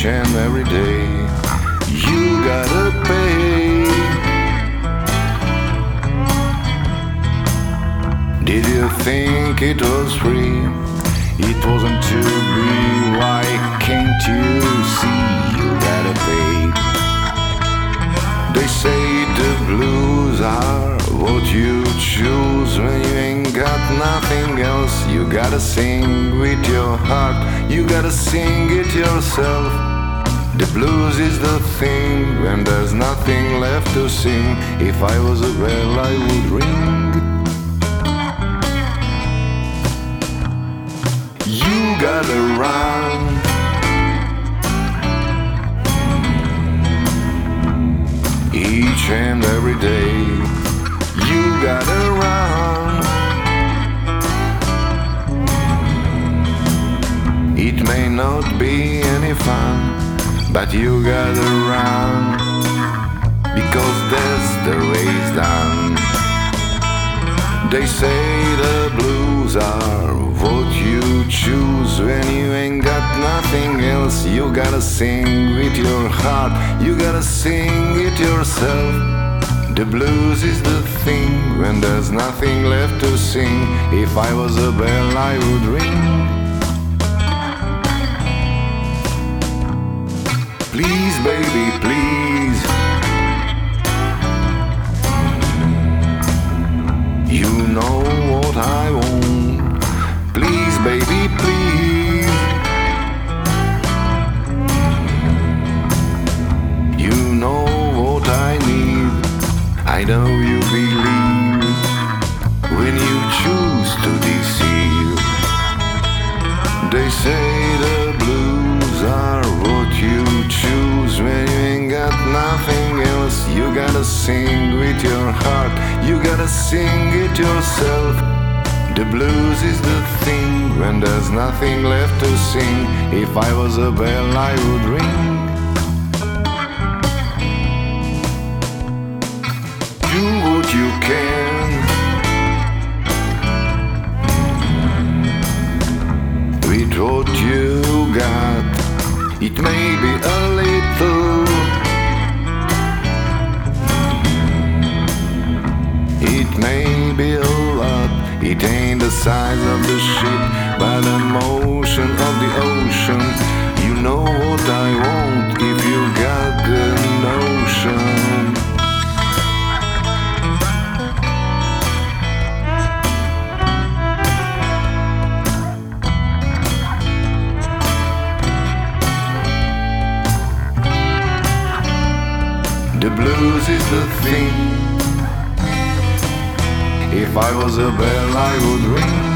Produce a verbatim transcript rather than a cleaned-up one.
each and every day. You gotta pay. Did you think it was free? It wasn't to be. Why can't you see? You gotta pay. They say the blues are what you choose when you ain't got nothing else. You gotta sing with your heart, you gotta sing it yourself. The blues is the thing when there's nothing left to sing. If I was a bell I would ring. You gotta run. Each and every day, you gotta run. It may not be any fun, but you gotta run, because that's the race done. They say the blues are what you choose when you ain't got nothing else. You gotta sing with your heart, you gotta sing it yourself. The blues is the thing when there's nothing left to sing. If I was a bell I would ring. Please baby, please. You know what I want. Please baby, please. You know what I need. I know you believe when you choose to deceive. They say the blues are what you choose when you ain't got nothing else. You gotta sing with your heart, you gotta sing it yourself. The blues is the thing when there's nothing left to sing. If I was a bell I would ring. Do what you can with what you got. It may be a little, it may be a lot. It ain't the size of the ship, but the motion of the ocean. You know what I want if you got the notion. The blues is the thing. If I was a bell I would ring.